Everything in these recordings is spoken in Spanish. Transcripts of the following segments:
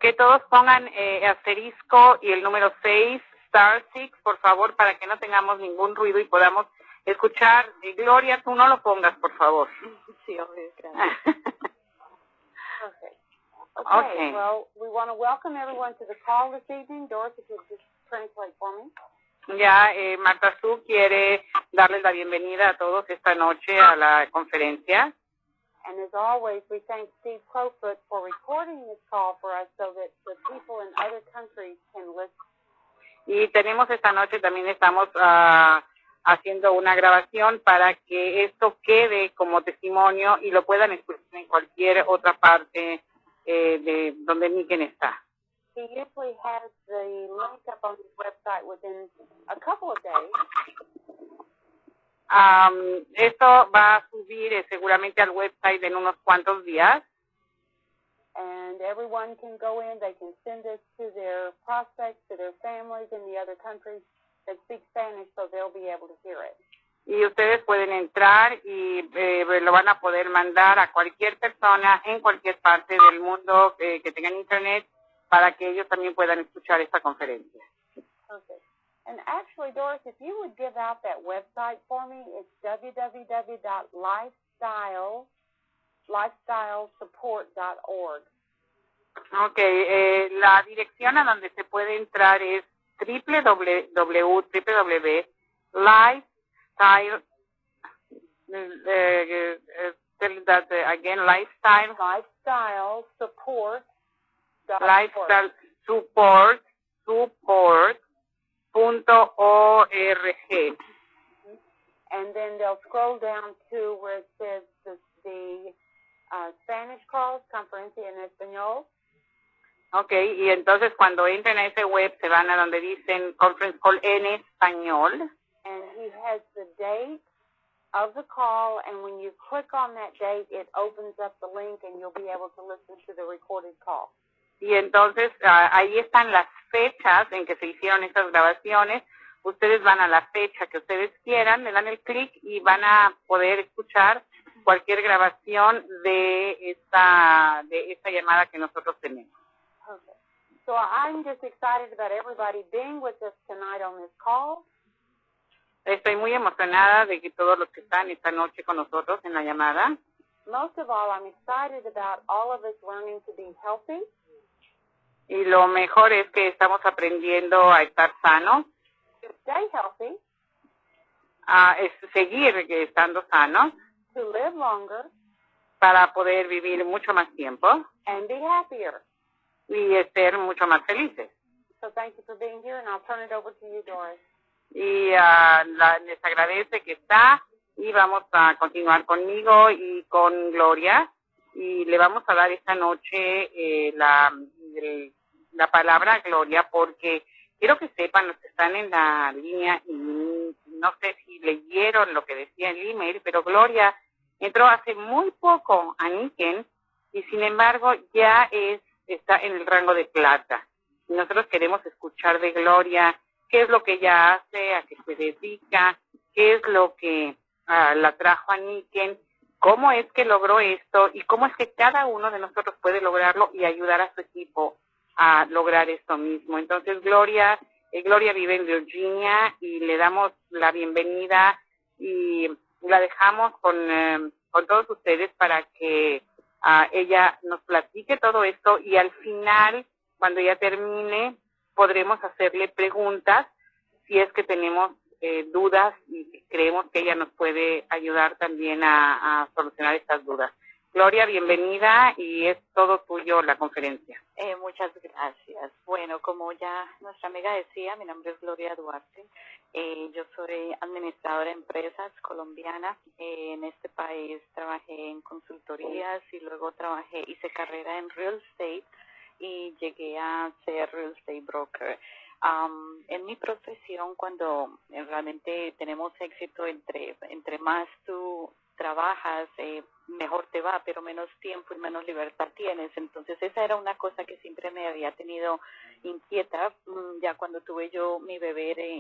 Que todos pongan asterisco y el número 6, star 6, por favor, para que no tengamos ningún ruido y podamos escuchar. Gloria, tú no lo pongas, por favor. Sí, obvio, gracias. Perfect. Okay, well, we want to welcome everyone to the call this evening. Doris, if you'll just translate for me. Ya, Marta Su quiere darles la bienvenida a todos esta noche a la conferencia. And as always, we thank Steve Crowfoot for recording this call for us so that the people in other countries can listen. Y tenemos esta noche, también estamos haciendo una grabación para que esto quede como testimonio y lo puedan escuchar en cualquier otra parte de donde Niken está. He usually has the link up on his website within a couple of days. Esto va a subir seguramente al website en unos cuantos días. And everyone can go in, they can send this to their prospects, to their families in the other countries that speak Spanish, so they'll be able to hear it. Y ustedes pueden entrar y lo van a poder mandar a cualquier persona en cualquier parte del mundo que tengan internet para que ellos también puedan escuchar esta conferencia. Perfect. And actually, Doris, if you would give out that website for me, it's www.lifestylessupport.org. Okay, la dirección a donde se puede entrar es www.lifestyle, tell that again, lifestyle support. Lifestyle support.org. And then they'll scroll down to where it says the Spanish calls, conferencia en español. Okay, y entonces cuando entren a ese web se van a donde dicen conference call en español. And he has the date of the call, and when you click on that date, it opens up the link and you'll be able to listen to the recorded call. Y entonces ahí están las fechas en que se hicieron estas grabaciones. Ustedes van a la fecha que ustedes quieran, le dan el clic y van a poder escuchar cualquier grabación de esta llamada que nosotros tenemos. Perfect. So I'm just excited about everybody being with us tonight on this call. Estoy muy emocionada de que todos los que están esta noche con nosotros en la llamada. Most of all, I'm excited about all of us learning to be healthy. Y lo mejor es que estamos aprendiendo a estar sanos, To stay healthy, a seguir estando sanos, to live longer, para poder vivir mucho más tiempo and be happier. y ser mucho más felices. So thank you for being here, and I'll turn it over to you, Doris. Y les agradece que está y vamos a continuar conmigo y con Gloria y le vamos a dar esta noche la palabra a Gloria porque quiero que sepan los que están en la línea y no sé si leyeron lo que decía el email, pero Gloria entró hace muy poco a Niken y sin embargo ya está en el rango de plata. Y nosotros queremos escuchar de Gloria qué es lo que ella hace, a qué se dedica, qué es lo que la trajo a Niken, cómo es que logró esto y cómo es que cada uno de nosotros puede lograrlo y ayudar a su equipo a lograr esto mismo. Entonces, Gloria vive en Virginia y le damos la bienvenida y la dejamos con todos ustedes para que ella nos platique todo esto y al final, cuando ya termine, podremos hacerle preguntas si es que tenemos dudas y creemos que ella nos puede ayudar también a solucionar estas dudas. Gloria, bienvenida y es todo tuyo la conferencia. Muchas gracias. Bueno, como ya nuestra amiga decía, mi nombre es Gloria Duarte. Yo soy administradora de empresas colombiana. En este país trabajé en consultorías y luego hice carrera en real estate y llegué a ser real estate broker. En mi profesión, cuando realmente tenemos éxito, entre más tú trabajas, mejor te va, pero menos tiempo y menos libertad tienes. Entonces esa era una cosa que siempre me había tenido inquieta. Ya cuando tuve yo mi bebé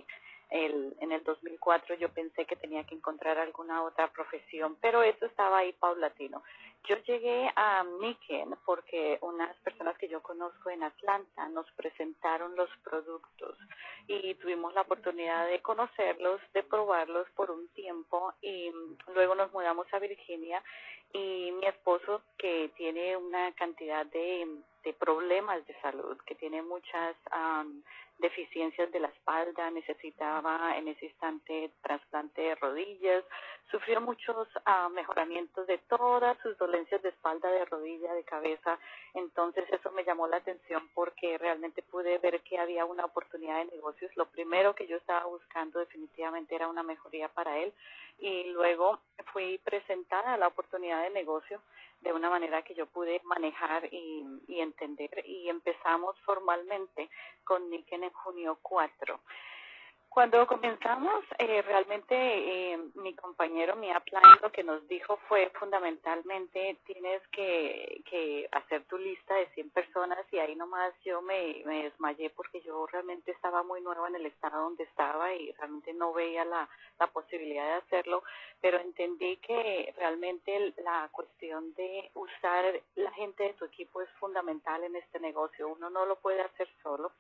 en el 2004 yo pensé que tenía que encontrar alguna otra profesión, pero eso estaba ahí paulatino. Yo llegué a Niken porque unas personas que yo conozco en Atlanta nos presentaron los productos y tuvimos la oportunidad de conocerlos, de probarlos por un tiempo y luego nos mudamos a Virginia y mi esposo, que tiene una cantidad de problemas de salud, que tiene muchas deficiencias de la espalda, necesitaba en ese instante trasplante de rodillas, sufrió muchos mejoramientos de todas sus dolencias de espalda, de rodilla, de cabeza. Entonces eso me llamó la atención porque realmente pude ver que había una oportunidad de negocios. Lo primero que yo estaba buscando definitivamente era una mejoría para él y luego fui presentada a la oportunidad de negocio de una manera que yo pude manejar y entender, y empezamos formalmente con Niken en junio 4. Cuando comenzamos, realmente mi compañero, mi upline, lo que nos dijo fue fundamentalmente tienes que hacer tu lista de 100 personas, y ahí nomás yo me desmayé porque yo realmente estaba muy nueva en el estado donde estaba y realmente no veía la posibilidad de hacerlo, pero entendí que realmente la cuestión de usar la gente de tu equipo es fundamental en este negocio. Uno no lo puede hacer solo.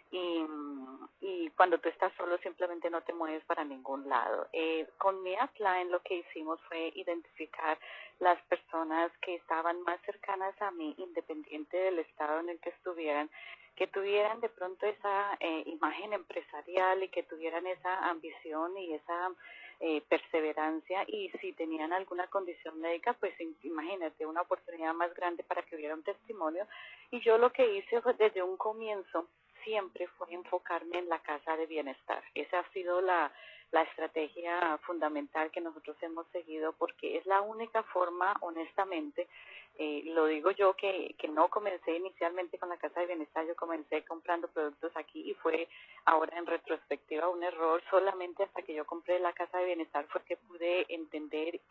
Y cuando tú estás solo simplemente no te mueves para ningún lado. Con mi upline lo que hicimos fue identificar las personas que estaban más cercanas a mí, independiente del estado en el que estuvieran, que tuvieran de pronto esa imagen empresarial y que tuvieran esa ambición y esa perseverancia, y si tenían alguna condición médica, pues imagínate, una oportunidad más grande para que hubiera un testimonio. Y yo lo que hice fue, desde un comienzo, siempre fue enfocarme en la casa de bienestar. Esa ha sido la estrategia fundamental que nosotros hemos seguido, porque es la única forma, honestamente, lo digo yo, que no comencé inicialmente con la casa de bienestar. Yo comencé comprando productos aquí y fue ahora en retrospectiva un error. Solamente hasta que yo compré la casa de bienestar fue que pude entender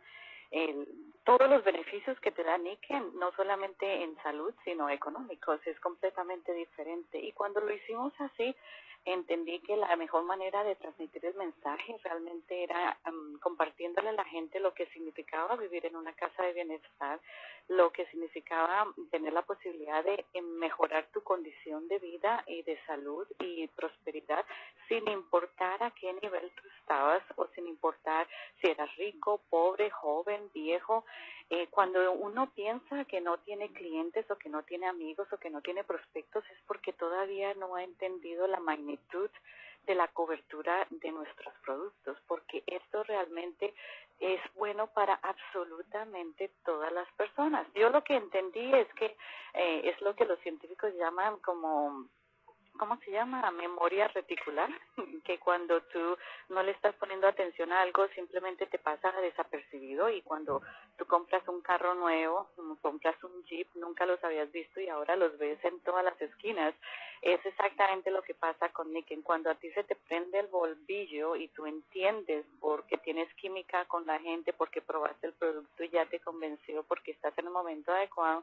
todos los beneficios que te da Niken, no solamente en salud, sino económicos. Es completamente diferente. Y cuando lo hicimos así, entendí que la mejor manera de transmitir el mensaje realmente era compartiéndole a la gente lo que significaba vivir en una casa de bienestar, lo que significaba tener la posibilidad de mejorar tu condición de vida y de salud y prosperidad, sin importar a qué nivel tú estabas o sin importar si eras rico, pobre, joven, viejo. Cuando uno piensa que no tiene clientes o que no tiene amigos o que no tiene prospectos, es porque todavía no ha entendido la magnitud de la cobertura de nuestros productos, porque esto realmente es bueno para absolutamente todas las personas. Yo lo que entendí es que es lo que los científicos llaman como, ¿cómo se llama? Memoria reticular, que cuando tú no le estás poniendo atención a algo, simplemente te pasa desapercibido, y cuando tú compras un carro nuevo, compras un Jeep, nunca los habías visto y ahora los ves en todas las esquinas. Es exactamente lo que pasa con Niken. Cuando a ti se te prende el bombillo y tú entiendes porque tienes química con la gente, porque probaste el producto y ya te convenció, porque estás en el momento adecuado,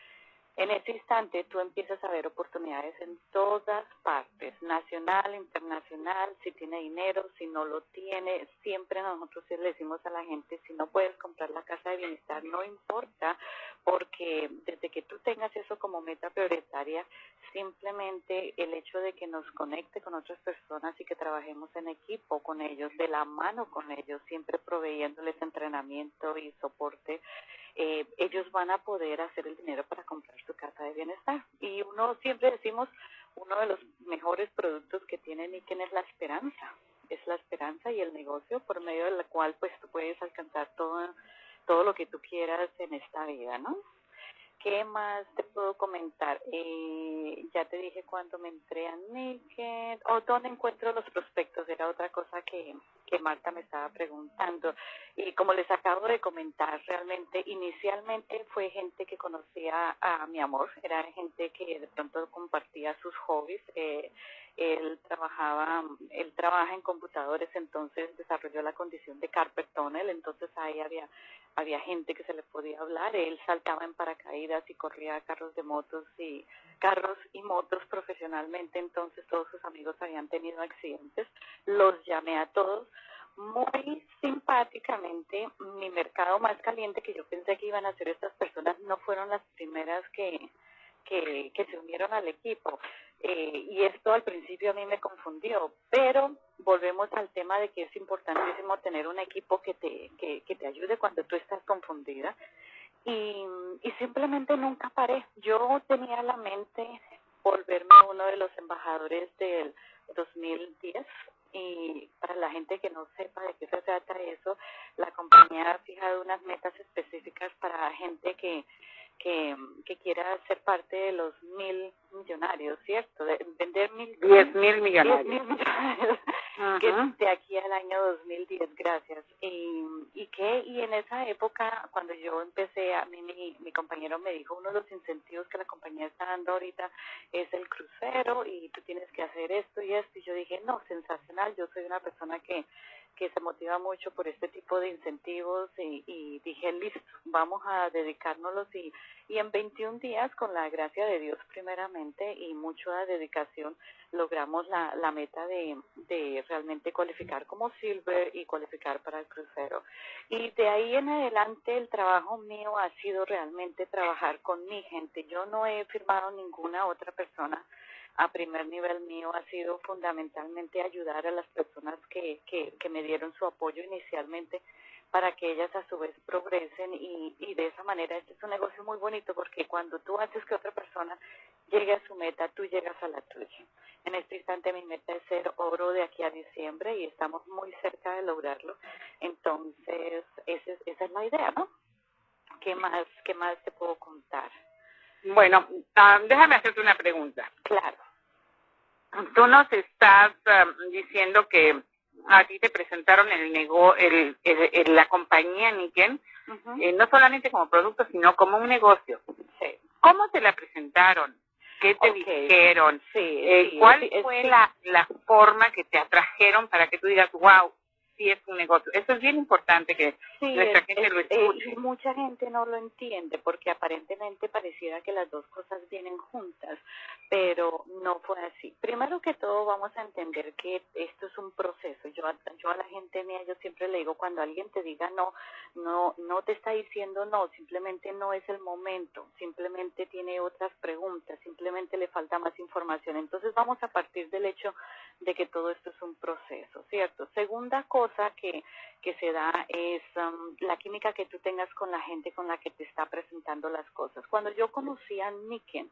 en ese instante tú empiezas a ver oportunidades en todas partes, nacional, internacional, si tiene dinero, si no lo tiene. Siempre nosotros le decimos a la gente, si no puedes comprar la casa de bienestar, no importa, porque desde que tú tengas eso como meta prioritaria, simplemente el hecho de que nos conecte con otras personas y que trabajemos en equipo con ellos, de la mano con ellos, siempre proveyéndoles entrenamiento y soporte, ellos van a poder hacer el dinero para comprar su casa de bienestar. Y uno siempre decimos, uno de los mejores productos que tiene Niken es la esperanza. Es la esperanza y el negocio por medio de la cual pues tú puedes alcanzar todo lo que tú quieras en esta vida, ¿no? ¿Qué más te puedo comentar? Ya te dije cuando me entré a Niken, o dónde encuentro los prospectos, era otra cosa que que Marta me estaba preguntando. Y como les acabo de comentar, realmente inicialmente fue gente que conocía a mi amor, era gente que de pronto compartía sus hobbies. Él trabaja en computadores, entonces desarrolló la condición de carpet tunnel, entonces ahí había gente que se le podía hablar. Él saltaba en paracaídas y corría carros y motos profesionalmente, entonces todos sus amigos habían tenido accidentes. Los llamé a todos muy simpáticamente. Mi mercado más caliente, que yo pensé que iban a ser estas personas, no fueron las primeras que se unieron al equipo. Y esto al principio a mí me confundió, pero volvemos al tema de que es importantísimo tener un equipo que te ayude cuando tú estás confundida. Y simplemente nunca paré. Yo tenía en la mente volverme uno de los embajadores del 2010, y para la gente que no sepa de qué se trata eso, la compañía ha fijado unas metas específicas para gente que quiera ser parte de los 1,000 millonarios, ¿cierto? De vender 10,000 millonarios. 10,000 millonarios. Que de aquí al año 2010, gracias. Y en esa época, cuando yo empecé, a mí mi compañero me dijo, uno de los incentivos que la compañía está dando ahorita es el crucero, y tú tienes que hacer esto y esto. Y yo dije, no, sensacional, yo soy una persona que se motiva mucho por este tipo de incentivos, y dije, listo, vamos a dedicárnoslos, y en 21 días, con la gracia de Dios primeramente y mucha dedicación, logramos la meta de realmente cualificar como Silver y cualificar para el crucero. Y de ahí en adelante el trabajo mío ha sido realmente trabajar con mi gente. Yo no he firmado ninguna otra persona a primer nivel. Mío ha sido fundamentalmente ayudar a las personas que me dieron su apoyo inicialmente, para que ellas a su vez progresen, y de esa manera este es un negocio muy bonito, porque cuando tú haces que otra persona llegue a su meta, tú llegas a la tuya. En este instante mi meta es ser oro de aquí a diciembre, y estamos muy cerca de lograrlo. Entonces esa es la idea, ¿no? ¿Qué más te puedo contar? Bueno, déjame hacerte una pregunta. Claro. Tú nos estás diciendo que a ti te presentaron la compañía Niken, no solamente como producto, sino como un negocio. Sí. ¿Cómo te la presentaron? ¿Qué te dijeron? ¿Cuál fue la forma que te atrajeron para que tú digas, wow, sí es un negocio? Eso es bien importante que nuestra gente lo escuche. Mucha gente no lo entiende, porque aparentemente pareciera que las dos cosas vienen juntas, pero no fue así. Primero que todo, vamos a entender que esto es un proceso. Yo a la gente mía, yo siempre le digo, cuando alguien te diga no te está diciendo no, simplemente no es el momento, simplemente tiene otras preguntas, simplemente le falta más información. Entonces vamos a partir del hecho de que todo esto es un proceso, ¿cierto? Segunda cosa que se da es la química que tú tengas con la gente con la que te está presentando las cosas. Cuando yo conocí a Niken,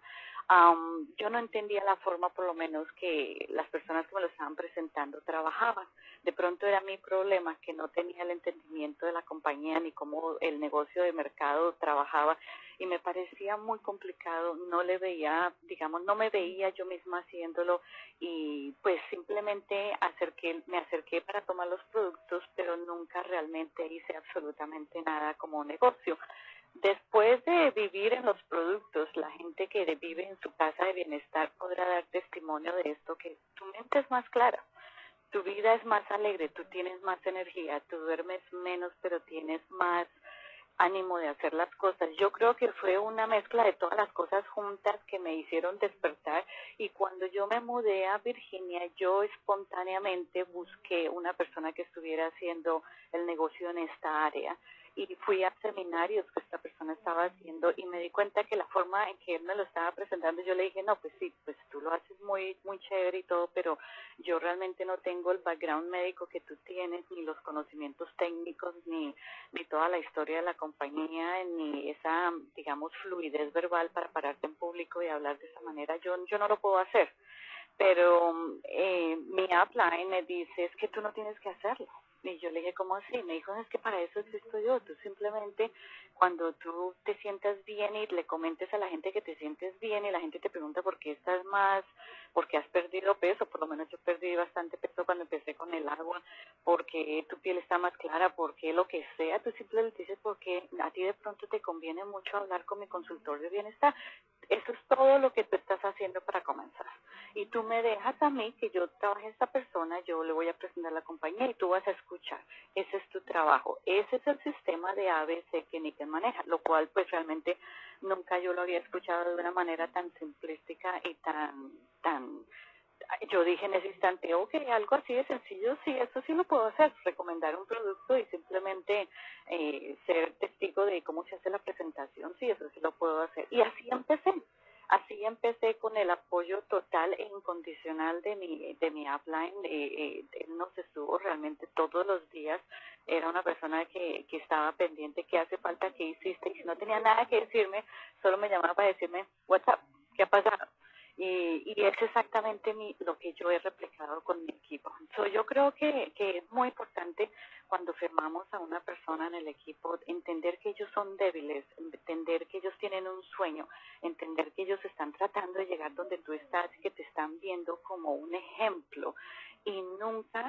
yo no entendía la forma, por lo menos, que las personas que me lo estaban presentando trabajaban. De pronto era mi problema, que no tenía el entendimiento de la compañía ni cómo el negocio de mercado trabajaba, y me parecía muy complicado. No le veía, no me veía yo misma haciéndolo, y pues simplemente me acerqué para tomar los productos, pero nunca realmente hice absolutamente nada como negocio. Después de vivir en los productos, la gente que vive en su casa de bienestar podrá dar testimonio de esto, que tu mente es más clara, tu vida es más alegre, tú tienes más energía, tú duermes menos, pero tienes más ánimo de hacer las cosas. Yo creo que fue una mezcla de todas las cosas juntas que me hicieron despertar, y cuando yo me mudé a Virginia, yo espontáneamente busqué una persona que estuviera haciendo el negocio en esta área, y fui a seminarios que esta persona estaba haciendo, y me di cuenta que la forma en que él me lo estaba presentando, yo le dije, no, pues sí, pues tú lo haces muy muy chévere y todo, pero yo realmente no tengo el background médico que tú tienes, ni los conocimientos técnicos, ni toda la historia de la compañía, ni esa, fluidez verbal para pararte en público y hablar de esa manera. Yo no lo puedo hacer, pero mi upline me dice, es que tú no tienes que hacerlo. Y yo le dije, ¿cómo así? Me dijo, es que para eso existo yo. Tú simplemente, cuando tú te sientas bien y le comentes a la gente que te sientes bien y la gente te pregunta por qué estás más, por qué has perdido peso, por lo menos yo perdí bastante peso cuando empecé con el agua, porque tu piel está más clara, porque lo que sea, tú simplemente dices porque a ti de pronto te conviene mucho hablar con mi consultor de bienestar. Eso es todo lo que tú estás haciendo para comenzar. Y tú me dejas a mí que yo trabaje a esta persona, yo le voy a presentar la compañía y tú vas a escuchar. Ese es tu trabajo. Ese es el sistema de ABC que Niken maneja, lo cual pues realmente nunca yo lo había escuchado de una manera tan simplística y tan yo dije en ese instante, ok, algo así de sencillo, sí, eso sí lo puedo hacer, recomendar un producto y simplemente ser testigo de cómo se hace la presentación, sí, eso sí lo puedo hacer. Y así empecé con el apoyo total e incondicional de mi upline. Él nos estuvo realmente todos los días, era una persona que estaba pendiente, qué hace falta, qué hiciste, y si no tenía nada que decirme, solo me llamaba para decirme, what's up, qué ha pasado. Y es exactamente lo que yo he replicado con mi equipo. Yo creo que es muy importante cuando firmamos a una persona en el equipo, entender que ellos son débiles, entender que ellos tienen un sueño, entender que ellos están tratando de llegar donde tú estás, que te están viendo como un ejemplo. Y nunca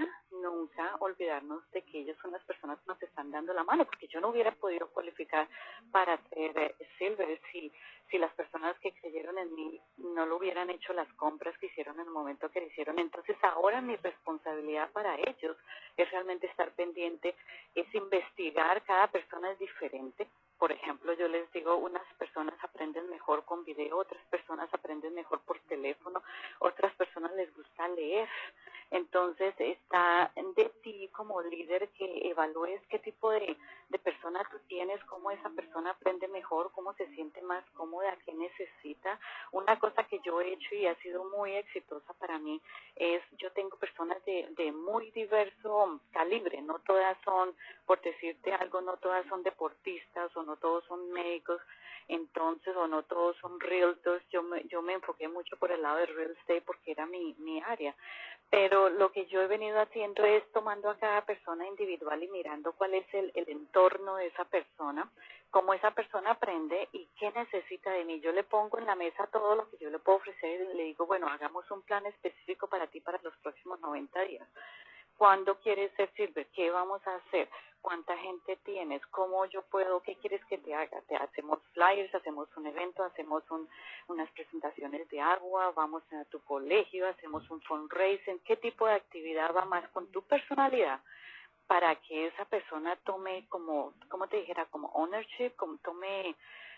olvidarnos de que ellos son las personas que nos están dando la mano, porque yo no hubiera podido cualificar para ser Silver si las personas que creyeron en mí no lo hubieran hecho las compras que hicieron en el momento que lo hicieron. Entonces ahora mi responsabilidad para ellos es realmente estar pendiente, es investigar, cada persona es diferente. Por ejemplo, yo les digo, unas personas aprenden mejor con video, otras personas aprenden mejor por teléfono, otras personas les gusta leer. Entonces está de ti como líder que evalúes qué tipo de persona tú tienes, cómo esa persona aprende mejor, cómo se siente más cómoda, qué necesita. Una cosa que yo he hecho y ha sido muy exitosa para mí es, yo tengo personas de muy diverso calibre, no todas son, por decirte algo, no todas son deportistas o no todos son médicos, entonces, o no todos son realtors. Yo me enfoqué mucho por el lado de real estate porque era mi área. Pero lo que yo he venido haciendo es tomando a cada persona individual y mirando cuál es el entorno de esa persona, cómo esa persona aprende y qué necesita de mí. Yo le pongo en la mesa todo lo que yo le puedo ofrecer y le digo, bueno, hagamos un plan específico para ti para los próximos 90 días. ¿Cuándo quieres ser Silver? ¿Qué vamos a hacer? ¿Cuánta gente tienes? ¿Cómo yo puedo? ¿Qué quieres que te haga? ¿Te hacemos flyers? ¿Hacemos un evento? ¿Hacemos unas presentaciones de agua? ¿Vamos a tu colegio? ¿Hacemos un fundraising? ¿Qué tipo de actividad va más con tu personalidad? Para que esa persona tome como te dijera, como ownership, como tome,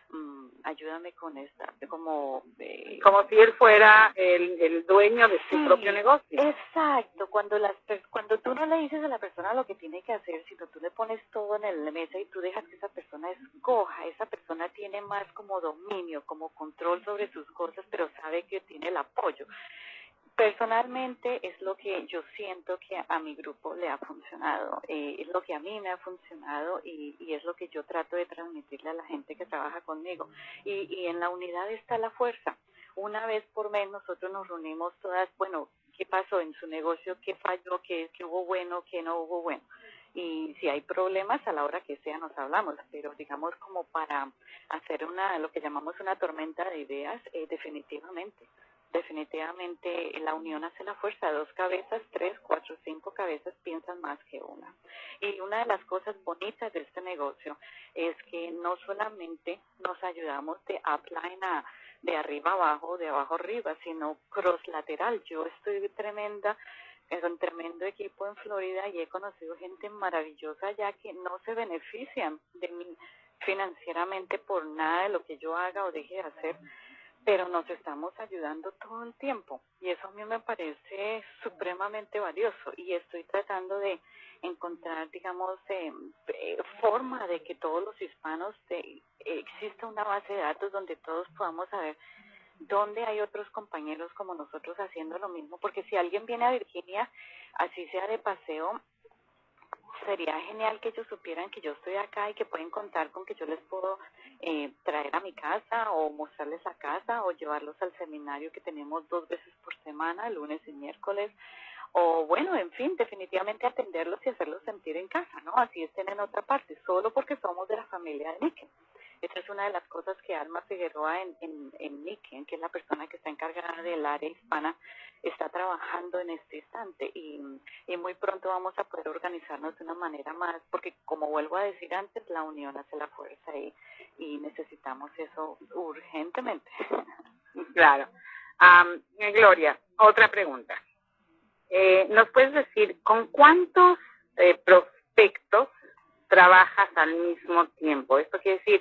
ayúdame con esta, como Como si él fuera el dueño de su propio negocio. Exacto, cuando tú no le dices a la persona lo que tiene que hacer, sino tú le pones todo en la mesa y tú dejas que esa persona escoja, esa persona tiene más como dominio, como control sobre sus cosas, pero sabe que tiene el apoyo. Personalmente es lo que yo siento que a mi grupo le ha funcionado, es lo que a mí me ha funcionado y es lo que yo trato de transmitirle a la gente que trabaja conmigo. Y en la unidad está la fuerza. Una vez por mes nosotros nos reunimos todas, bueno, ¿qué pasó en su negocio? ¿Qué falló? ¿Qué hubo bueno? ¿Qué no hubo bueno? Y si hay problemas, a la hora que sea nos hablamos, pero digamos como para hacer lo que llamamos una tormenta de ideas, definitivamente la unión hace la fuerza. 2 cabezas, 3, 4, 5 cabezas piensan más que una. Y una de las cosas bonitas de este negocio es que no solamente nos ayudamos de upline de arriba abajo, de abajo arriba, sino cross lateral. Yo estoy es un tremendo equipo en Florida y he conocido gente maravillosa ya que no se benefician de mí financieramente por nada de lo que yo haga o deje de hacer, pero nos estamos ayudando todo el tiempo y eso a mí me parece supremamente valioso y estoy tratando de encontrar, digamos, forma de que todos los hispanos exista una base de datos donde todos podamos saber dónde hay otros compañeros como nosotros haciendo lo mismo, porque si alguien viene a Virginia, así sea de paseo, sería genial que ellos supieran que yo estoy acá y que pueden contar con que yo les puedo traer a mi casa o mostrarles la casa o llevarlos al seminario que tenemos 2 veces por semana, lunes y miércoles, o bueno, en fin, definitivamente atenderlos y hacerlos sentir en casa, ¿no? Así estén en otra parte, solo porque somos de la familia de Niken. Esa es una de las cosas que Alma Figueroa en Niken, que es la persona que está encargada del área hispana, está trabajando en este instante y muy pronto vamos a poder organizarnos de una manera más, porque como vuelvo a decir antes, la unión hace la fuerza y necesitamos eso urgentemente. Claro. Gloria, otra pregunta. ¿Nos puedes decir con cuántos prospectos trabajas al mismo tiempo? Esto quiere decir,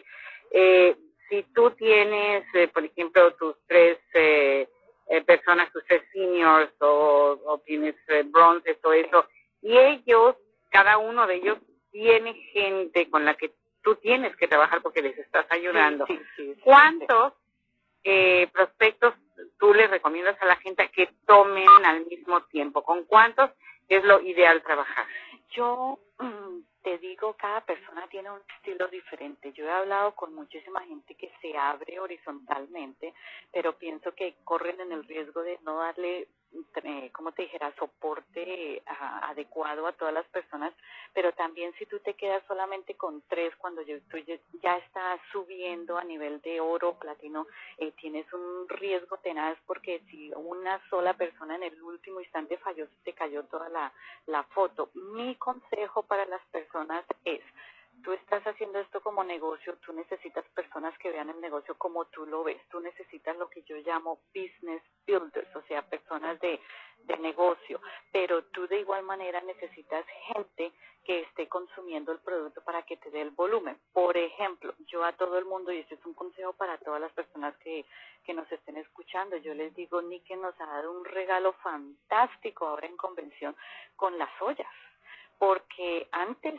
si tú tienes, por ejemplo, tus tres personas, tus tres seniors o tienes bronces o eso, y ellos, cada uno de ellos tiene gente con la que tú tienes que trabajar porque les estás ayudando. Sí. ¿Cuántos prospectos tú le recomiendas a la gente que tomen al mismo tiempo? ¿Con cuántos es lo ideal trabajar? Yo te digo, cada persona tiene un estilo diferente. Yo he hablado con muchísima gente que se abre horizontalmente, pero pienso que corren en el riesgo de no darle, como te dijera, soporte adecuado a todas las personas, pero también si tú te quedas solamente con 3 cuando tú ya estás subiendo a nivel de oro, platino, tienes un riesgo tenaz porque si una sola persona en el último instante falló, te cayó toda la foto. Mi consejo para las personas es, tú estás haciendo esto como negocio, tú necesitas personas que vean el negocio como tú lo ves, tú necesitas lo que yo llamo business builders, o sea, personas de negocio, pero tú de igual manera necesitas gente que esté consumiendo el producto para que te dé el volumen. Por ejemplo, yo a todo el mundo, y este es un consejo para todas las personas que nos estén escuchando, yo les digo, Niken nos ha dado un regalo fantástico ahora en convención con las ollas, porque antes,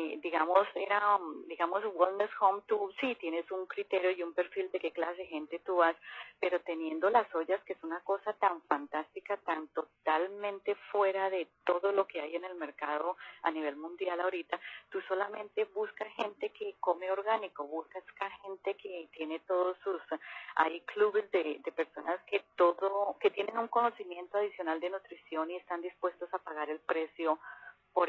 era Wellness Home, tú sí tienes un criterio y un perfil de qué clase de gente tú vas, pero teniendo las ollas, que es una cosa tan fantástica, tan totalmente fuera de todo lo que hay en el mercado a nivel mundial ahorita, tú solamente buscas gente que come orgánico, buscas gente que tiene todos sus, hay clubes de personas que tienen un conocimiento adicional de nutrición y están dispuestos a pagar el precio por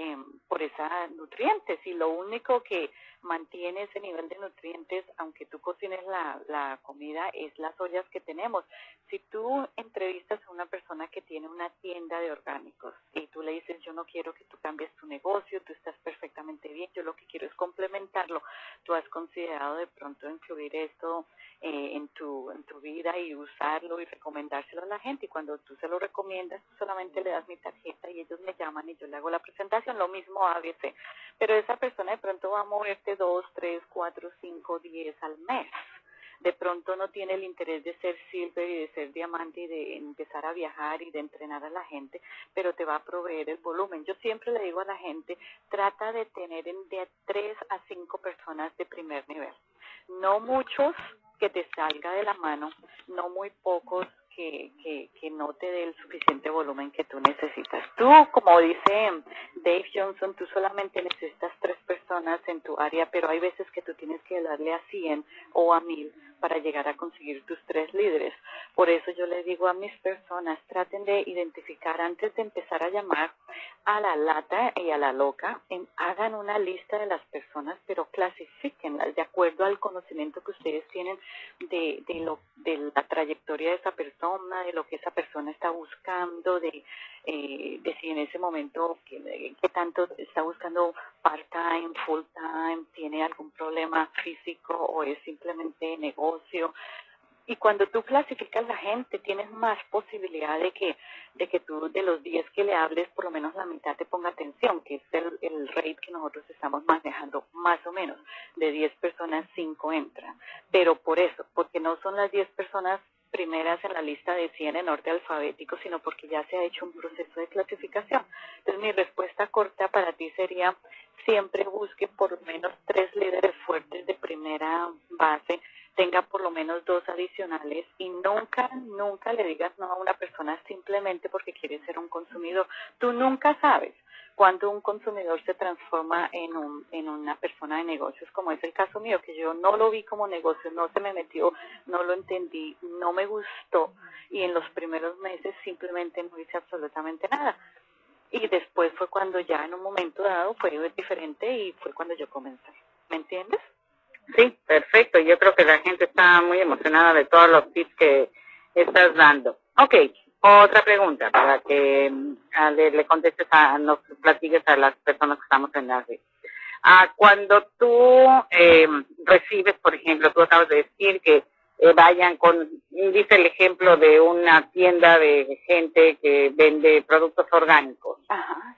esa nutrientes, y lo único que mantiene ese nivel de nutrientes, aunque tú cocines la comida, es las ollas que tenemos. Si tú entrevistas a una persona que tiene una tienda de orgánicos y tú le dices, yo no quiero que tú cambies tu negocio, tú estás perfectamente bien, yo lo que quiero es complementarlo, tú has considerado de pronto incluir esto en tu vida y usarlo y recomendárselo a la gente, y cuando tú se lo recomiendas, tú solamente le das mi tarjeta y ellos me llaman y yo le hago la presentación, lo mismo ABC, pero esa persona de pronto va a moverte 2, 3, 4, 5, 10 al mes. De pronto no tiene el interés de ser silver y de ser diamante y de empezar a viajar y de entrenar a la gente, pero te va a proveer el volumen. Yo siempre le digo a la gente, trata de tener de 3 a 5 personas de primer nivel. No muchos que te salga de la mano, no muy pocos que no te dé el suficiente volumen que tú necesitas. Tú, como dice Dave Johnson, tú solamente necesitas 3 personas en tu área, pero hay veces que tú tienes que darle a 100 o a 1000 para llegar a conseguir tus 3 líderes. Por eso yo les digo a mis personas, traten de identificar antes de empezar a llamar a la lata y a la loca, hagan una lista de las personas, pero clasifíquenlas de acuerdo al conocimiento que ustedes tienen de la trayectoria de esa persona, de lo que esa persona está buscando, de si en ese momento que tanto está buscando part-time, full-time, tiene algún problema físico o es simplemente negocio. Y cuando tú clasificas la gente, tienes más posibilidad de que tú, de los 10 que le hables, por lo menos la mitad te ponga atención, que es el rate que nosotros estamos manejando, más o menos. De 10 personas, 5 entran. Pero por eso, porque no son las 10 personas primeras en la lista de 100 en orden alfabético, sino porque ya se ha hecho un proceso de clasificación. Entonces, mi respuesta corta para ti sería, siempre busque por lo menos 3 líderes fuertes de primera base, tenga por lo menos 2 adicionales y nunca le digas no a una persona simplemente porque quiere ser un consumidor. Tú nunca sabes cuando un consumidor se transforma en una persona de negocios, como es el caso mío, que yo no lo vi como negocio, no se me metió, no lo entendí, no me gustó, y en los primeros meses simplemente no hice absolutamente nada. Y después fue cuando ya en un momento dado fue diferente y fue cuando yo comencé. ¿Me entiendes? Sí, perfecto. Yo creo que la gente está muy emocionada de todos los tips que estás dando. Ok, otra pregunta para que le contestes, nos platiques a las personas que estamos en la red. Cuando tú recibes, por ejemplo, tú acabas de decir que vayan dice el ejemplo de una tienda de gente que vende productos orgánicos. Ajá.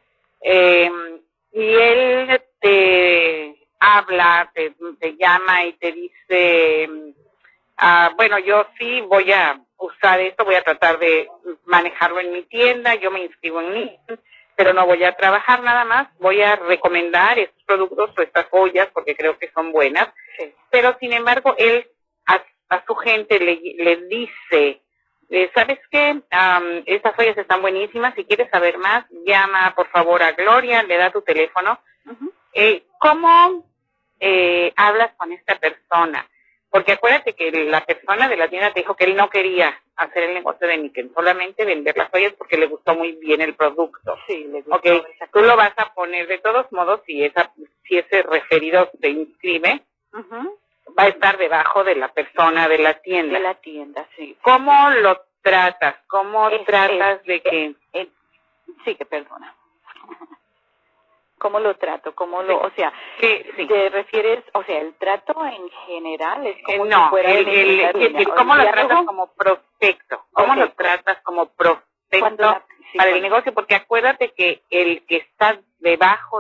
Y él te habla, te llama y te dice, bueno, yo sí voy a usar esto, voy a tratar de manejarlo en mi tienda, yo me inscribo en mí, pero no voy a trabajar nada más, voy a recomendar estos productos o estas joyas porque creo que son buenas, Sí. Pero sin embargo él a su gente le dice, ¿sabes qué? Estas joyas están buenísimas, si quieres saber más, llama por favor a Gloria, le da tu teléfono. Uh-huh. ¿Cómo hablas con esta persona? Porque acuérdate que la persona de la tienda te dijo que él no quería hacer el negocio de Niken, solamente vender las joyas porque le gustó muy bien el producto. Sí, le gustó. Okay. Tú lo vas a poner de todos modos, si ese referido se inscribe, uh-huh, va a estar debajo de la persona de la tienda. De la tienda, sí. ¿Cómo lo tratas? ¿Cómo tratas de que...? Sí, que perdona. ¿Cómo lo trato? O sea, sí. ¿te refieres, o sea, el trato en general es como no, si fuera ¿cómo lo tratas como prospecto? ¿Cómo okay. lo tratas como prospecto para el negocio? Porque acuérdate que el que está debajo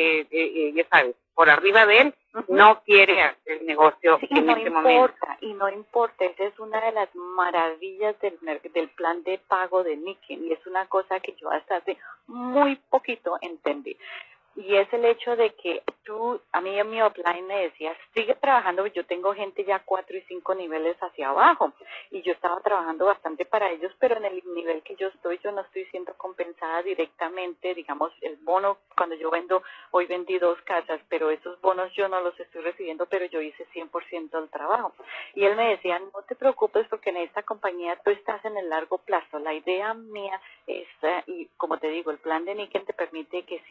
ya sabes, por arriba de él, uh-huh, no quiere hacer el negocio en ese momento. Y no importa, esa es una de las maravillas del plan de pago de Niken, y es una cosa que yo hasta hace muy poquito entendí. Y es el hecho de que a mí en mi offline me decías, sigue trabajando, yo tengo gente ya 4 y 5 niveles hacia abajo, y yo estaba trabajando bastante para ellos, pero en el nivel que yo no estoy siendo compensada directamente, digamos, el bono, cuando yo hoy vendí 2 casas, pero esos bonos yo no los estoy recibiendo, pero yo hice 100% del trabajo. Y él me decía, no te preocupes porque en esta compañía tú estás en el largo plazo, la idea mía es, y como te digo, el plan de Niken te permite que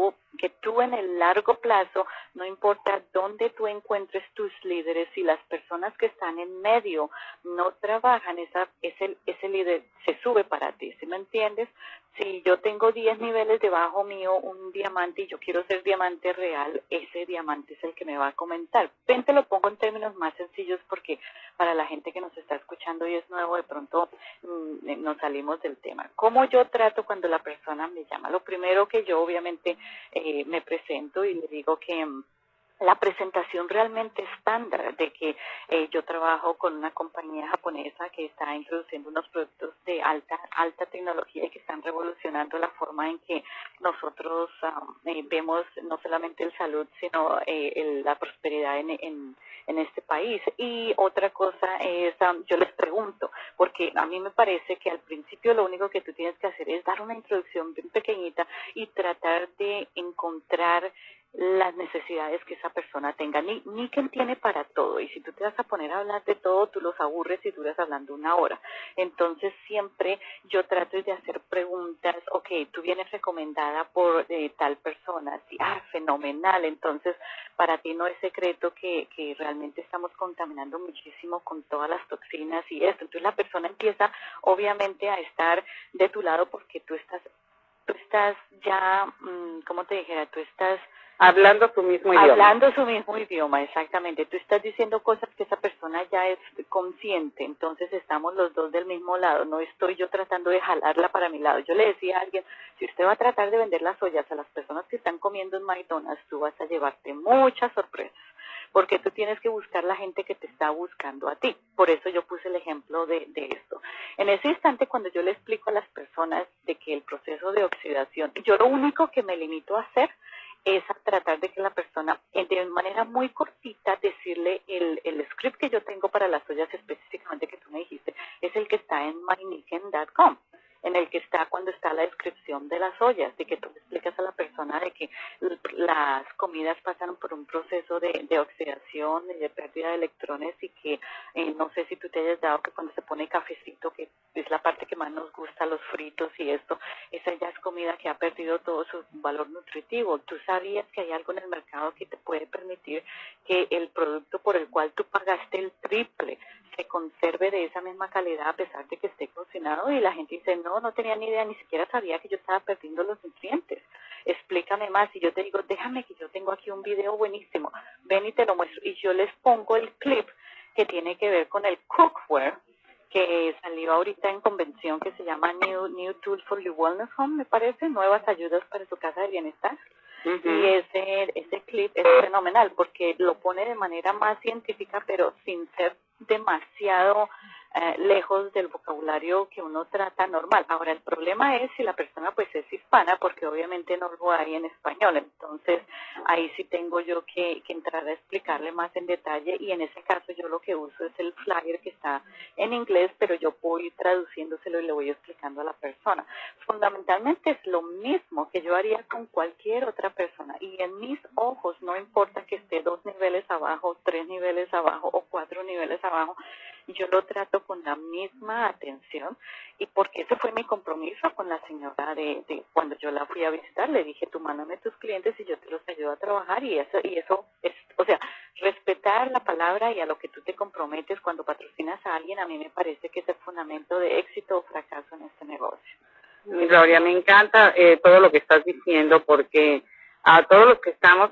tú en el largo plazo, no importa dónde tú encuentres tus líderes, si las personas que están en medio no trabajan, ese líder se sube para ti, ¿sí me entiendes? Si yo tengo 10 niveles debajo mío, un diamante, y yo quiero ser diamante real, ese diamante es el que me va a comentar. Te lo pongo en términos más sencillos porque para la gente que nos está escuchando y es nuevo, de pronto nos salimos del tema. ¿Cómo yo trato cuando la persona me llama? Lo primero que yo obviamente me presento y le digo que la presentación realmente estándar de que yo trabajo con una compañía japonesa que está introduciendo unos productos de alta tecnología y que están revolucionando la forma en que nosotros vemos no solamente el salud, sino la prosperidad en este país. Y otra cosa es, yo les pregunto, porque a mí me parece que al principio lo único que tú tienes que hacer es dar una introducción bien pequeñita y tratar de encontrar las necesidades que esa persona tenga. Niken tiene para todo, y si tú te vas a poner a hablar de todo, tú los aburres y duras hablando 1 hora. Entonces siempre yo trato de hacer preguntas, ok, tú vienes recomendada por tal persona, sí, fenomenal, entonces para ti no es secreto que realmente estamos contaminando muchísimo con todas las toxinas y esto. Entonces la persona empieza obviamente a estar de tu lado porque tú estás ya, ¿cómo te dijera? Tú estás hablando su mismo idioma. Hablando su mismo idioma, exactamente. Tú estás diciendo cosas que esa persona ya es consciente, entonces estamos los dos del mismo lado. No estoy yo tratando de jalarla para mi lado. Yo le decía a alguien, si usted va a tratar de vender las ollas a las personas que están comiendo en McDonald's, tú vas a llevarte muchas sorpresas, porque tú tienes que buscar la gente que te está buscando a ti. Por eso yo puse el ejemplo de esto. En ese instante, cuando yo le explico a las personas de que el proceso de oxidación, yo lo único que me limito a hacer es a tratar de que la persona, de manera muy cortita, decirle el script que yo tengo para las ollas específicamente que tú me dijiste, es el que está en myniken.com, en el que está cuando está la descripción de las ollas, de que tú le explicas a la persona persona de que las comidas pasan por un proceso de oxidación y de pérdida de electrones y que no sé si tú te hayas dado que cuando se pone cafecito, que es la parte que más nos gusta, los fritos y esto, esa ya es comida que ha perdido todo su valor nutritivo. ¿Tú sabías que hay algo en el mercado que te puede permitir que el producto por el cual tú pagaste el triple se conserve de esa misma calidad a pesar de que esté cocinado? Y la gente dice, no tenía ni idea, ni siquiera sabía que yo estaba perdiendo los nutrientes. Explícame más. Y yo te digo, déjame que yo tengo aquí un video buenísimo, ven y te lo muestro. Y yo les pongo el clip que tiene que ver con el cookware, que salió ahorita en convención, que se llama New Tool for Your Wellness Home, me parece, nuevas ayudas para su casa de bienestar. Y ese clip es fenomenal porque lo pone de manera más científica, pero sin ser demasiado lejos del vocabulario que uno trata normal. Ahora, el problema es si la persona pues es hispana, porque obviamente no lo hay en español. Entonces, ahí sí tengo yo que entrar a explicarle más en detalle, y en ese caso yo lo que uso es el flyer que está en inglés, pero yo voy traduciéndoselo y le voy explicando a la persona. Fundamentalmente es lo mismo que yo haría con cualquier otra persona, y en mis ojos no importa que esté 2 niveles abajo, 3 niveles abajo o 4 niveles abajo, yo lo trato con la misma atención, y porque ese fue mi compromiso con la señora de cuando yo la fui a visitar. Le dije, tú mándame tus clientes y yo te los ayudo a trabajar, y eso es, o sea, respetar la palabra y a lo que tú te comprometes cuando patrocinas a alguien. A mí me parece que es el fundamento de éxito o fracaso en este negocio. Gloria, me encanta todo lo que estás diciendo, porque a todos los que estamos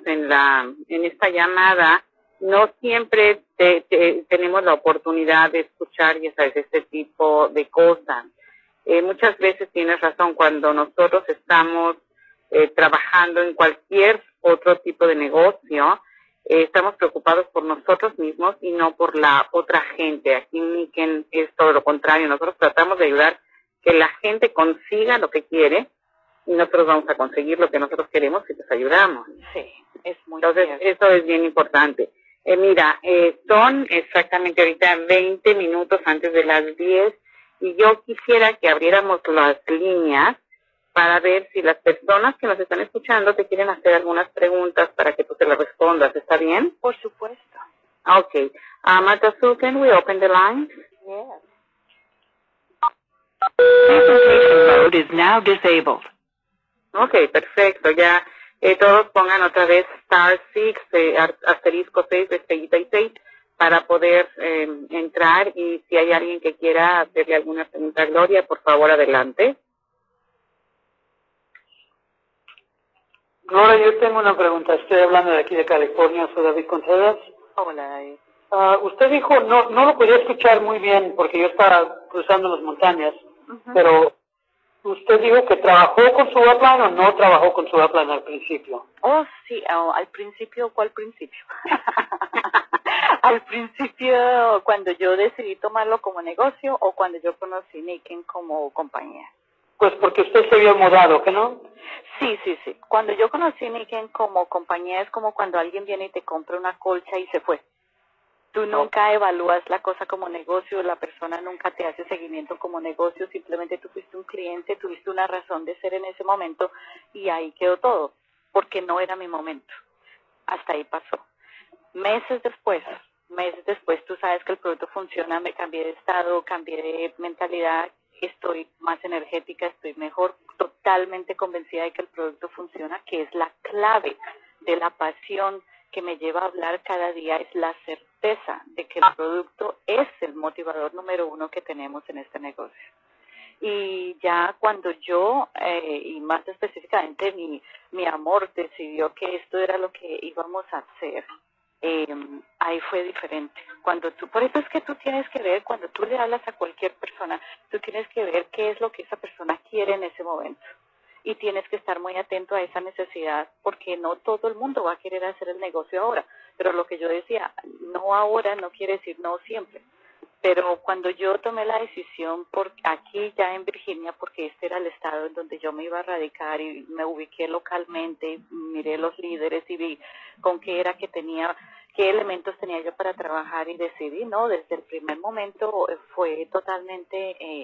en esta llamada, no siempre tenemos la oportunidad de escuchar, ya sabes, este tipo de cosas. Muchas veces tienes razón, cuando nosotros estamos trabajando en cualquier otro tipo de negocio, estamos preocupados por nosotros mismos y no por la otra gente. Aquí en Niken es todo lo contrario, nosotros tratamos de ayudar que la gente consiga lo que quiere, y nosotros vamos a conseguir lo que nosotros queremos si les ayudamos. Sí, es muy Entonces, cierto. eso es bien importante. Mira, son exactamente ahorita 20 minutos antes de las 10, y yo quisiera que abriéramos las líneas para ver si las personas que nos están escuchando te quieren hacer algunas preguntas para que tú te las respondas. ¿Está bien? Por supuesto. Okay. Martha Sue, can we open the lines? Yes. Presentation mode is now disabled. Okay, perfecto. Ya todos pongan otra vez *6, asterisco 6, estrellita y 6, para poder entrar. Y si hay alguien que quiera hacerle alguna pregunta a Gloria, por favor, adelante. Gloria, yo tengo una pregunta. Estoy hablando de aquí de California, soy David Contreras. Hola, David. Usted dijo, no lo podía escuchar muy bien porque yo estaba cruzando las montañas, pero usted dijo que trabajó con su upline o no trabajó con su upline al principio. Oh, sí, al principio, ¿cuál principio? Al principio, cuando yo decidí tomarlo como negocio, o cuando yo conocí Niken como compañía. Pues porque usted se había mudado, ¿que no? Sí. Cuando yo conocí Niken como compañía es como cuando alguien viene y te compra una colcha y se fue. Tú nunca evalúas la cosa como negocio, la persona nunca te hace seguimiento como negocio, simplemente tú fuiste un cliente, tuviste una razón de ser en ese momento y ahí quedó todo, porque no era mi momento. Hasta ahí pasó. Meses después, tú sabes que el producto funciona, me cambié de estado, cambié de mentalidad, estoy más energética, estoy mejor, totalmente convencida de que el producto funciona, que es la clave de la pasión que me lleva a hablar cada día, es la certeza de que el producto es el motivador número 1 que tenemos en este negocio. Y ya cuando yo, y más específicamente mi amor, decidió que esto era lo que íbamos a hacer, ahí fue diferente. Por eso es que tú tienes que ver, cuando tú le hablas a cualquier persona, tú tienes que ver qué es lo que esa persona quiere en ese momento. Y tienes que estar muy atento a esa necesidad, porque no todo el mundo va a querer hacer el negocio ahora. Pero lo que yo decía, no ahora no quiere decir no siempre. Pero cuando yo tomé la decisión por aquí ya en Virginia, porque este era el estado en donde yo me iba a radicar, y me ubiqué localmente, y miré los líderes y vi con qué era que tenía, qué elementos tenía yo para trabajar, y decidí, no, desde el primer momento fue totalmente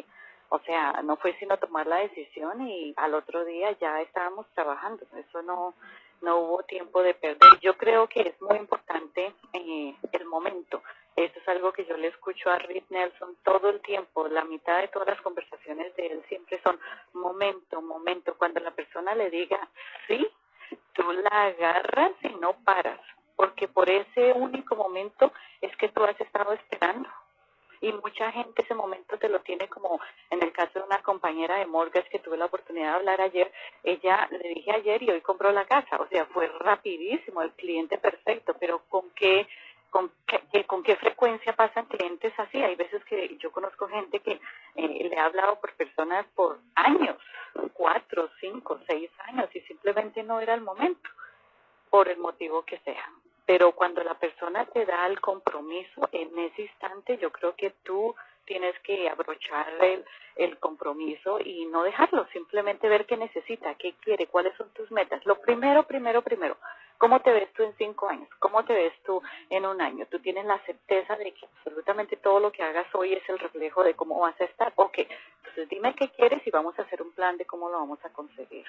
O sea, no fue sino tomar la decisión y al otro día ya estábamos trabajando. Eso no hubo tiempo de perder. Yo creo que es muy importante el momento. Eso es algo que yo le escucho a Rick Nelson todo el tiempo. La mitad de todas las conversaciones de él siempre son momento, momento. Cuando la persona le diga sí, tú la agarras y no paras, porque por ese único momento es que tú has estado esperando. Y mucha gente ese momento te lo tiene, como en el caso de una compañera de mortgage que tuve la oportunidad de hablar ayer. Ella, le dije ayer y hoy compró la casa, o sea, fue rapidísimo, el cliente perfecto, pero ¿con qué frecuencia pasan clientes así? Hay veces que yo conozco gente que le ha hablado por personas por años, 4, 5, 6 años, y simplemente no era el momento, por el motivo que sea. Pero cuando la persona te da el compromiso en ese instante, yo creo que tú tienes que abrochar el compromiso y no dejarlo, simplemente ver qué necesita, qué quiere, cuáles son tus metas. Lo primero, ¿cómo te ves tú en 5 años? ¿Cómo te ves tú en 1 año? ¿Tú tienes la certeza de que absolutamente todo lo que hagas hoy es el reflejo de cómo vas a estar? Ok, entonces dime qué quieres y vamos a hacer un plan de cómo lo vamos a conseguir.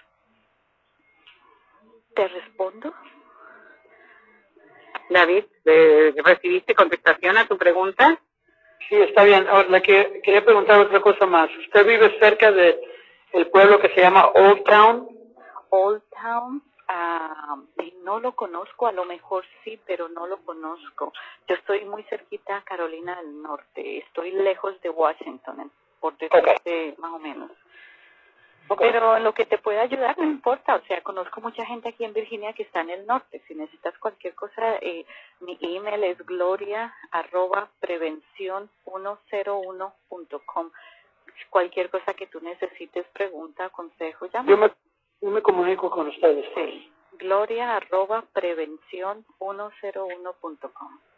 ¿Te respondo? David, ¿recibiste contestación a tu pregunta? Sí, está bien. Ahora, quería preguntar otra cosa más. ¿Usted vive cerca de el pueblo que se llama Old Town? Old Town, no lo conozco, a lo mejor sí, pero no lo conozco. Yo estoy muy cerquita a Carolina del Norte, estoy lejos de Washington, por decirte más o menos. Okay. Pero en lo que te pueda ayudar no importa, o sea, conozco mucha gente aquí en Virginia que está en el norte. Si necesitas cualquier cosa, mi email es gloria@prevencion101.com. Cualquier cosa que tú necesites, pregunta, consejo, llama. Yo me comunico con ustedes. Sí, gloria@prevencion101.com.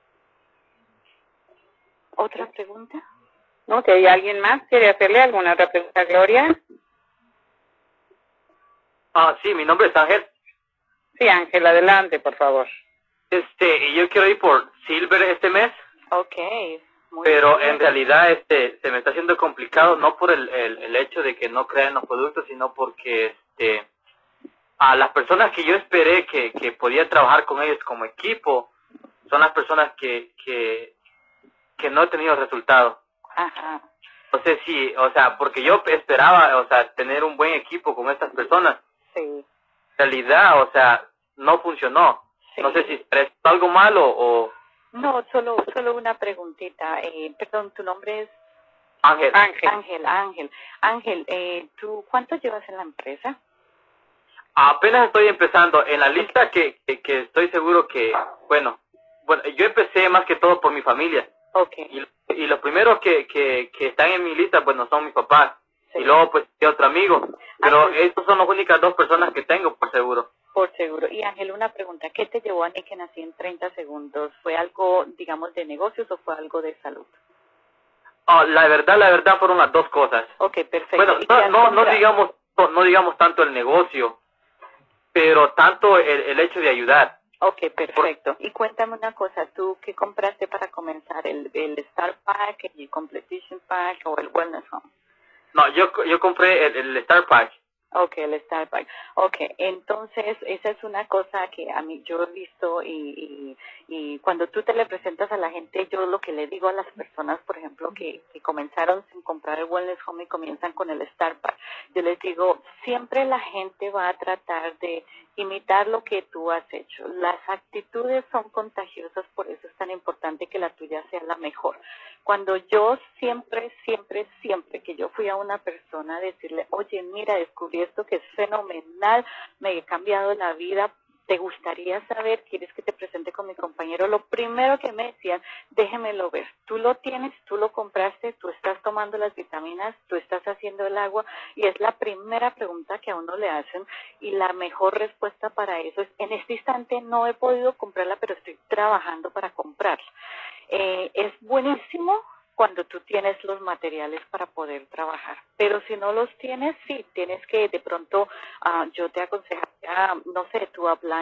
¿Otra pregunta? Ok, ¿alguien más quiere hacerle alguna otra pregunta a Gloria? Sí, mi nombre es Ángel. Sí, Ángel, adelante, por favor. Y yo quiero ir por Silver este mes. Okay. Pero bien. En realidad se me está haciendo complicado, no por el hecho de que no crean los productos, sino porque a las personas que yo esperé que podía trabajar con ellos como equipo son las personas que no he tenido resultados. Ajá. No sé si, o sea, porque yo esperaba, o sea, tener un buen equipo con estas personas. Sí. En realidad, o sea, no funcionó. Sí. No sé si es algo malo o... No, solo una preguntita. Perdón, ¿tu nombre es? Ángel. Ángel, ¿tú cuánto llevas en la empresa? Apenas estoy empezando. En la lista que estoy seguro que, bueno, yo empecé más que todo por mi familia. Okay. Y los primeros que están en mi lista, bueno, son mis papás. Sí. Y luego, pues, otro amigo. Pero estos son las únicas 2 personas que tengo, por seguro. Por seguro. Y Ángel, una pregunta. ¿Qué te llevó a Nick en así en 30 segundos? ¿Fue algo, digamos, de negocios o fue algo de salud? La verdad fueron las 2 cosas. Ok, perfecto. Bueno, no digamos tanto el negocio, pero tanto el hecho de ayudar. Ok, perfecto. Y cuéntame una cosa, ¿tú qué compraste para comenzar? ¿El Star Pack, el Completion Pack o el Wellness Home? No, yo compré el Star Pack. Ok, el Star Pack. Ok, entonces esa es una cosa que a mí yo he visto y cuando tú te le presentas a la gente, yo lo que le digo a las personas, por ejemplo, que comenzaron sin comprar el Wellness Home y comienzan con el Star Pack, yo les digo, siempre la gente va a tratar de imitar lo que tú has hecho. Las actitudes son contagiosas, por eso es tan importante que la tuya sea la mejor. Cuando yo siempre que yo fui a una persona a decirle, oye, mira, descubrí esto que es fenomenal, me he cambiado la vida, ¿te gustaría saber? ¿Quieres que te presente con mi compañero? Lo primero que me decían, déjemelo ver, tú lo tienes, tú lo compraste, tú estás tomando las vitaminas, tú estás haciendo el agua, y es la primera pregunta que a uno le hacen, y la mejor respuesta para eso es, en este instante no he podido comprarla, pero estoy trabajando para comprarla. Es buenísimo cuando tú tienes los materiales para poder trabajar, pero si no los tienes, sí, tienes que de pronto, yo te aconsejaría, no sé, tu upline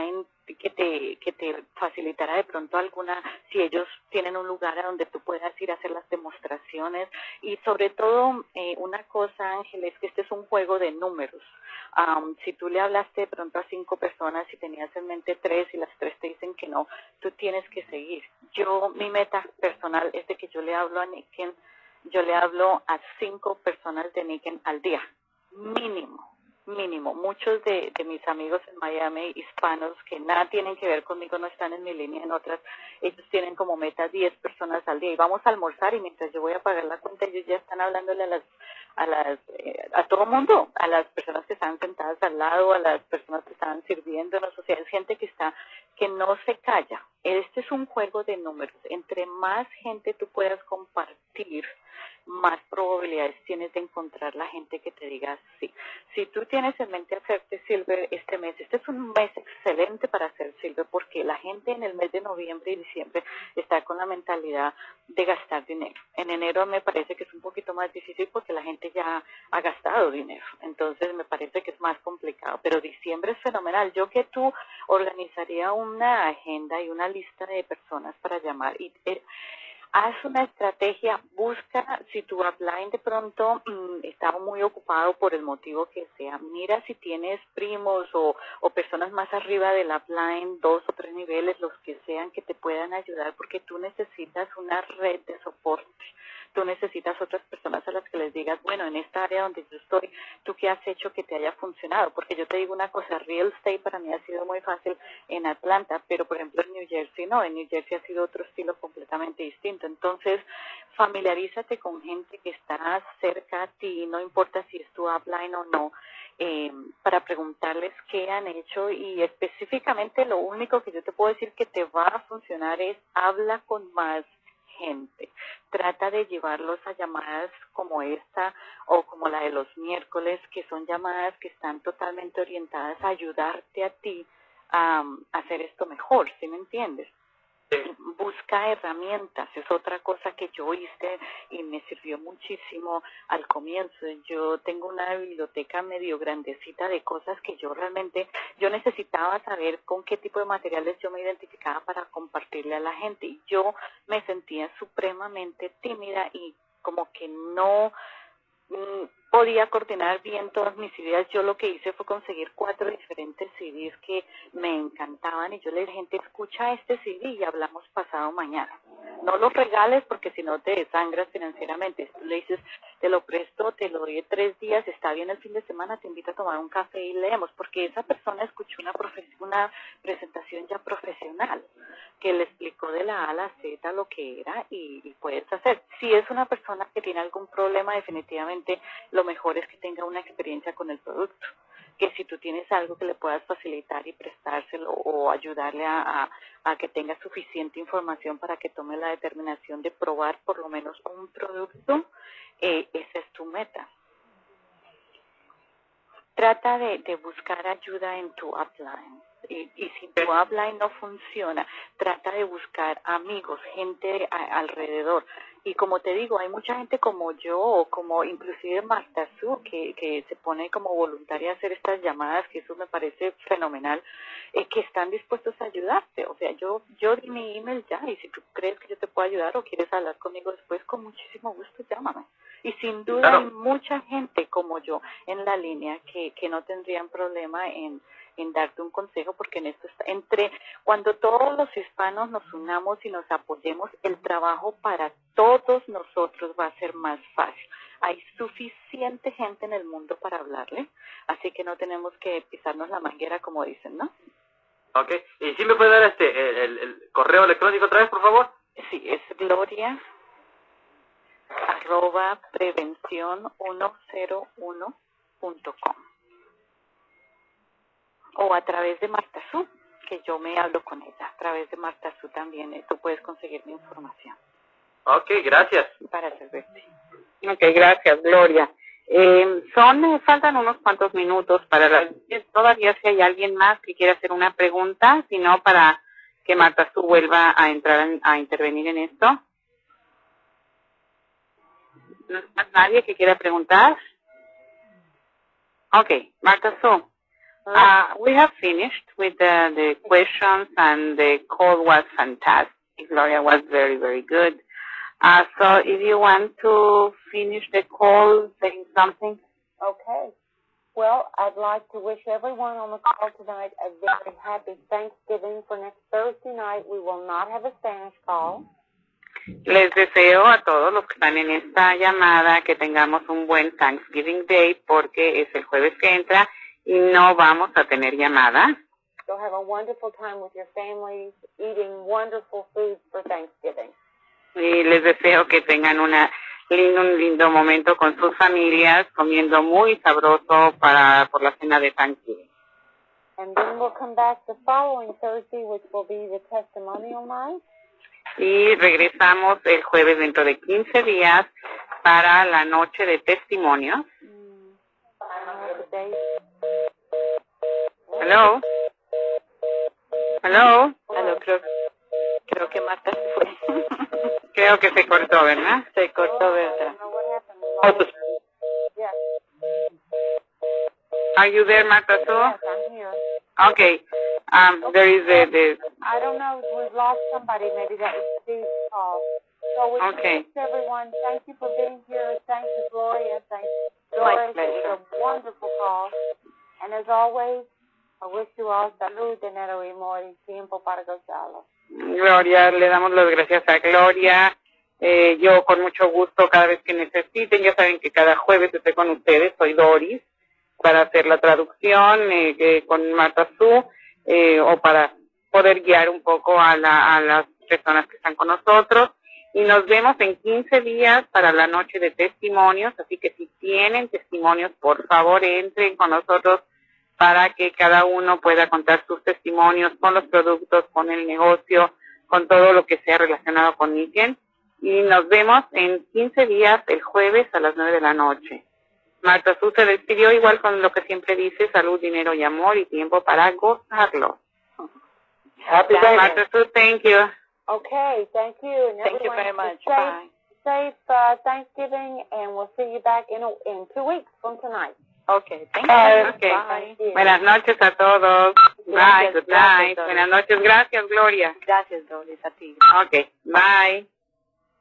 que te facilitara de pronto alguna, si ellos tienen un lugar a donde tú puedas ir a hacer las demostraciones. Y sobre todo, una cosa, Ángel, es que este es un juego de números. Si tú le hablaste de pronto a 5 personas y tenías en mente 3 y las 3 te dicen que no, tú tienes que seguir. Mi meta personal es de que yo le hablo a Niken, yo le hablo a 5 personas de Niken al día, mínimo. Muchos de mis amigos en Miami, hispanos, que nada tienen que ver conmigo, no están en mi línea, en otras, ellos tienen como meta 10 personas al día y vamos a almorzar y mientras yo voy a pagar la cuenta, ellos ya están hablándole a todo mundo, a las personas que están sentadas al lado, a las personas que están sirviéndonos, o sea, es gente que no se calla. Este es un juego de números. Entre más gente tú puedas compartir, más probabilidades tienes de encontrar la gente que te diga sí. Si tú tienes en mente hacerte Silver este mes, este es un mes excelente para hacer Silver porque la gente en el mes de noviembre y diciembre está con la mentalidad de gastar dinero. En enero me parece que es un poquito más difícil porque la gente ya ha gastado dinero, entonces me parece que es más complicado, pero diciembre es fenomenal. Yo que tú organizaría una agenda y una lista de personas para llamar y haz una estrategia, busca, si tu upline de pronto está muy ocupado por el motivo que sea, mira si tienes primos o personas más arriba del upline, 2 o 3 niveles, los que sean, que te puedan ayudar, porque tú necesitas una red de soporte. Tú necesitas otras personas a las que les digas, bueno, en esta área donde yo estoy, ¿tú qué has hecho que te haya funcionado? Porque yo te digo una cosa, real estate para mí ha sido muy fácil en Atlanta, pero por ejemplo en New Jersey no, en New Jersey ha sido otro estilo completamente distinto. Entonces, familiarízate con gente que está cerca a ti, no importa si es tu upline o no, para preguntarles qué han hecho y específicamente lo único que yo te puedo decir que te va a funcionar es habla con más gente. Trata de llevarlos a llamadas como esta o como la de los miércoles, que son llamadas que están totalmente orientadas a ayudarte a ti a hacer esto mejor, ¿sí me entiendes? Busca herramientas, es otra cosa que yo hice y me sirvió muchísimo al comienzo. Yo tengo una biblioteca medio grandecita de cosas que yo necesitaba saber con qué tipo de materiales yo me identificaba para compartirle a la gente, y yo me sentía supremamente tímida y como que no podía coordinar bien todas mis ideas. Yo lo que hice fue conseguir 4 diferentes CDs que me encantaban y yo le dije, gente, escucha este CD y hablamos pasado mañana. No lo regales porque si no te desangras financieramente. Tú le dices, te lo presto, te lo doy 3 días, está bien el fin de semana, te invito a tomar un café y leemos, porque esa persona escuchó una presentación ya profesional que le explicó de la A a la Z lo que era y puedes hacer. Si es una persona que tiene algún problema, definitivamente lo mejor es que tenga una experiencia con el producto, que si tú tienes algo que le puedas facilitar y prestárselo o ayudarle a que tenga suficiente información para que tome la determinación de probar por lo menos un producto, esa es tu meta. Trata de buscar ayuda en tu upline. Y si tu upline no funciona, trata de buscar amigos, gente alrededor. Y como te digo, hay mucha gente como yo, o como inclusive Marta Su, que se pone como voluntaria a hacer estas llamadas, que eso me parece fenomenal, que están dispuestos a ayudarte. O sea, yo di mi email ya, y si tú crees que yo te puedo ayudar o quieres hablar conmigo después, con muchísimo gusto llámame. Y sin duda hay mucha gente como yo en la línea que no tendrían problema en darte un consejo, porque en esto está, cuando todos los hispanos nos unamos y nos apoyemos, el trabajo para todos nosotros va a ser más fácil. Hay suficiente gente en el mundo para hablarle, así que no tenemos que pisarnos la manguera, como dicen, ¿no? Ok, ¿y si me puede dar el correo electrónico otra vez, por favor? Sí, es gloria@prevencion101.com. O a través de Marta Su, que yo me hablo con ella. A través de Marta Su también tú puedes conseguir mi información. Ok, gracias. Para servirte. Ok, gracias, Gloria. Faltan unos cuantos minutos para todavía si hay alguien más que quiera hacer una pregunta, si no, para que Marta Su vuelva a entrar a intervenir en esto. ¿No hay nadie que quiera preguntar? Ok, Marta Su. We have finished with the questions, and the call was fantastic. Gloria was very, very good. So if you want to finish the call saying something. Okay. Well, I'd like to wish everyone on the call tonight a very happy Thanksgiving. For next Thursday night, we will not have a Spanish call. Les deseo a todos los que están en esta llamada que tengamos un buen Thanksgiving Day, porque es el jueves que entra y no vamos a tener llamada. So have a wonderful time with your families, eating wonderful foods for Thanksgiving. Y les deseo que tengan un lindo momento con sus familias, comiendo muy sabroso por la cena de Thanksgiving. And then we'll come back the following Thursday, which will be the testimonial night. Y regresamos el jueves dentro de 15 días para la noche de testimonios. Hello. Hello. Hello, creo que Marta se fue. Creo que se cortó, ¿verdad? Se cortó, ¿verdad? Are you there, Marta, too? Yes, I'm here. Okay. There is the I don't know. We've lost somebody. Maybe that was Steve's call. So we Okay. thanks everyone. Thank you for being here. Thank you, Gloria. Thank you, My Doris. It pleasure. was a wonderful call. And as always, I wish you all salud, dinero y amor y tiempo para gozarlo. Gloria. Le damos las gracias a Gloria. Yo con mucho gusto cada vez que necesiten. Ya saben que cada jueves estoy con ustedes. Soy Doris para hacer la traducción con Marta Sue, o para poder guiar un poco a las personas que están con nosotros. Y nos vemos en 15 días para la noche de testimonios. Así que si tienen testimonios, por favor entren con nosotros para que cada uno pueda contar sus testimonios con los productos, con el negocio, con todo lo que sea relacionado con Mission. Y nos vemos en 15 días el jueves a las 9 de la noche. Marta Sue se despidió igual con lo que siempre dice: salud, dinero y amor y tiempo para gozarlo. Happy Thanksgiving. Marta Sue, thank you. Okay, thank you. And Thank you everyone, very much. Safe Thanksgiving, and we'll see you back in 2 weeks from tonight. Okay, thank Bye. you. Okay. Bye. Thank you. Buenas noches a todos. Bye, Gracias, good gracias, night. Doris. Buenas noches, gracias, Gloria. Gracias, Doris, a ti. Okay, bye.